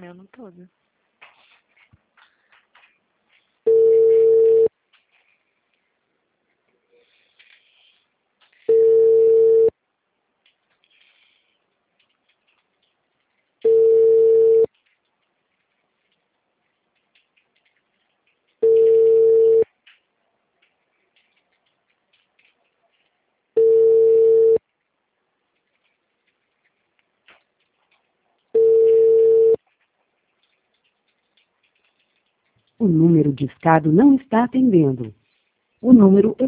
Eu não tô. O número discado não está atendendo. O número